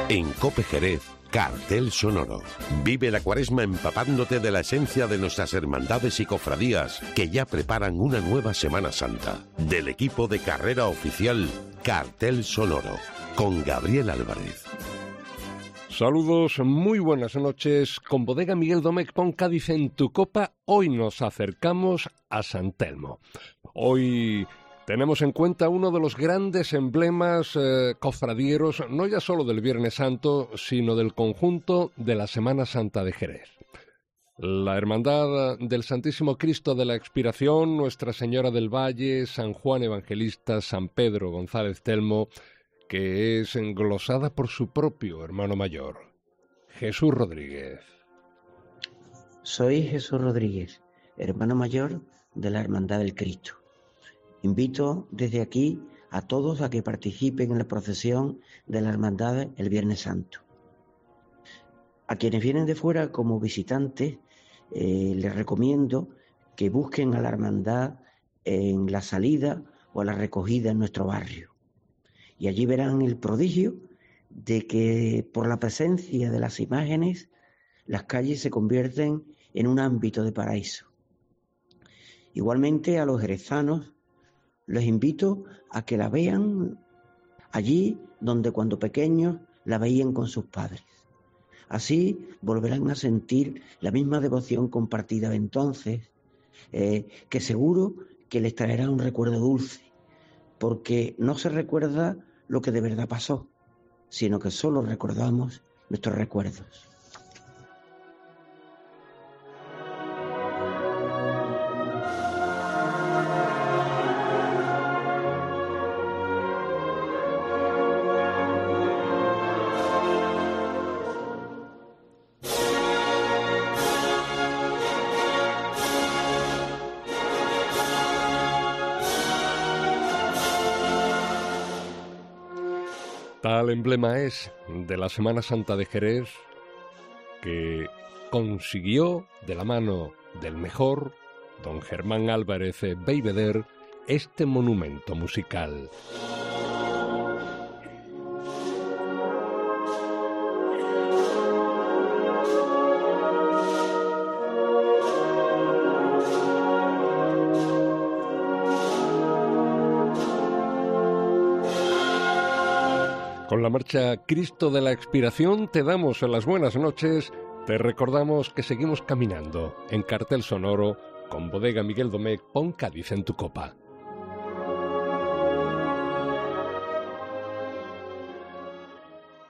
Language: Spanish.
En COPE Jerez, Cartel Sonoro. Vive la Cuaresma empapándote de la esencia de nuestras hermandades y cofradías que ya preparan una nueva Semana Santa. Del equipo de carrera oficial Cartel Sonoro, con Gabriel Álvarez. Saludos, muy buenas noches. Con Bodega Miguel Domecq, pon Cádiz en tu copa. Hoy nos acercamos a San Telmo. Hoy tenemos en cuenta uno de los grandes emblemas cofradieros, no ya solo del Viernes Santo, sino del conjunto de la Semana Santa de Jerez. La Hermandad del Santísimo Cristo de la Expiración, Nuestra Señora del Valle, San Juan Evangelista, San Pedro González Telmo, que es englosada por su propio hermano mayor, Jesús Rodríguez. Soy Jesús Rodríguez, hermano mayor de la Hermandad del Cristo. Invito desde aquí a todos a que participen en la procesión de la Hermandad el Viernes Santo. A quienes vienen de fuera como visitantes, les recomiendo que busquen a la Hermandad en la salida o a la recogida en nuestro barrio. Y allí verán el prodigio de que por la presencia de las imágenes, las calles se convierten en un ámbito de paraíso. Igualmente a los jerezanos les invito a que la vean allí donde cuando pequeños la veían con sus padres. Así volverán a sentir la misma devoción compartida de entonces, que seguro que les traerá un recuerdo dulce, porque no se recuerda lo que de verdad pasó, sino que solo recordamos nuestros recuerdos. Tal emblema es de la Semana Santa de Jerez, que consiguió de la mano del mejor, don Germán Álvarez Beigbeder, este monumento musical. Con la marcha Cristo de la Expiración te damos las buenas noches, te recordamos que seguimos caminando en Cartel Sonoro con Bodega Miguel Domecq, pon Cádiz en tu copa.